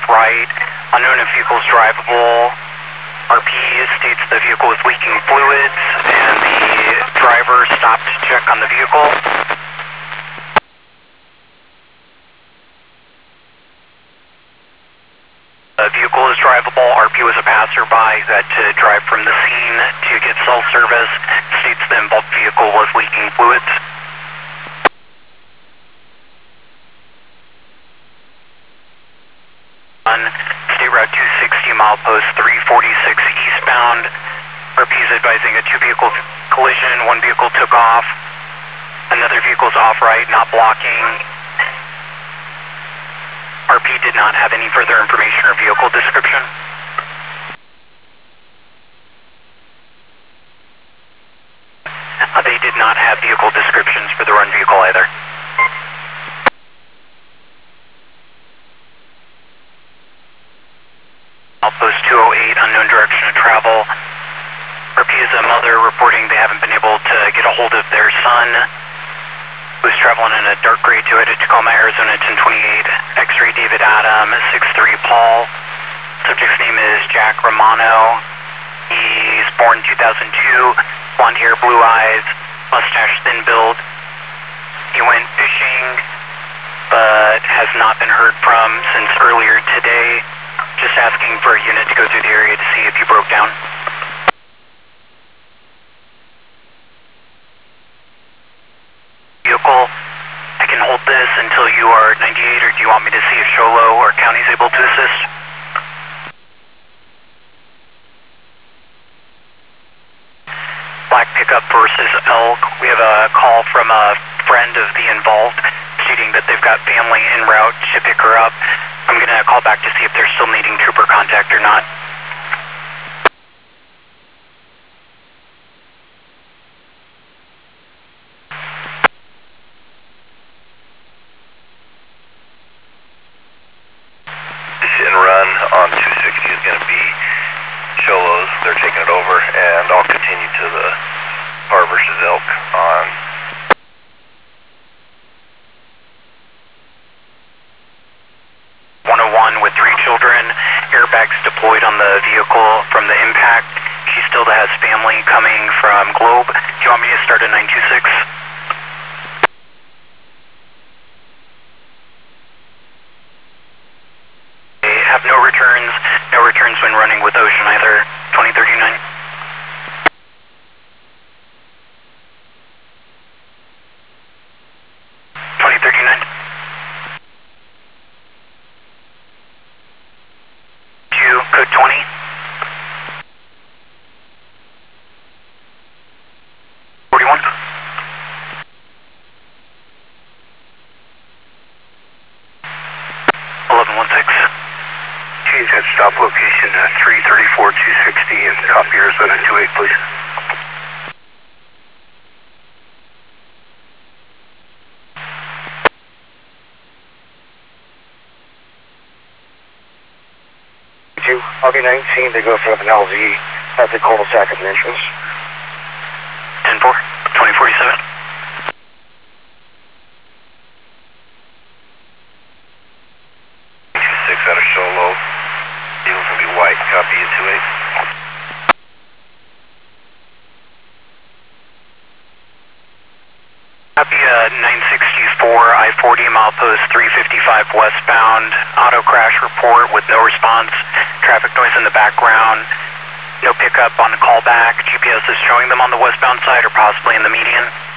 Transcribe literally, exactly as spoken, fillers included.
right. Unknown if vehicle is drivable. R P states the vehicle is leaking fluids, and the driver stopped to check on the vehicle. The vehicle is drivable. R P was a passerby who had to drive from the scene to get cell service. States the involved vehicle was leaking fluids. On State Route two sixty, milepost three forty-six eastbound. R P is advising a two-vehicle collision. One vehicle took off. Another vehicle's off-right, not blocking. R P did not have any further information or vehicle description. Uh, they did not have vehicle descriptions for the run vehicle either. Outpost two oh eight, unknown direction of travel. R P is a mother reporting they haven't been able to get a hold of their son, who's traveling in a dark gray Toyota Tacoma, Arizona ten twenty-eight, X-ray David Adam, six three Paul. Subject's name is Jack Romano. He's born two thousand two, blonde hair, blue eyes, mustache, thin build. He went fishing, but has not been heard from since earlier today. Just asking for a unit to go through the area to see if he broke down. Vehicle, I can hold this until you are ninety-eight, or do you want me to see if Sholo or County is able to assist? Black pickup versus Elk. We have a call from a friend of the involved stating that they've got family en route to pick her up. I'm going to call back to see if they're still needing trooper contact or not. This in run on two sixty is going to be Cholos. They're taking it over, and I'll continue to the Par versus Elk on one oh one with three children, airbags deployed on the vehicle from the impact. She still has family coming from Globe. Do you want me to start at nine two six? They have no returns, no returns when running with Ocean either, twenty thirty-nine. twenty thirty-nine. Code twenty. forty-one. eleven one six. Change that stop location to three thirty-four two sixty and copy Arizona two eight, please. I'll be nineteen to go for an L Z at the cul-de-sac at the entrance. ten four, twenty forty-seven. two six out of Sholo. Vehicle's going to be white. Copy you two eight. Copy uh, nine sixty-four, I forty, milepost three fifty-five westbound. Auto crash report with no response. Traffic noise in the background. No pickup on the callback. G P S is showing them on the westbound side or possibly in the median.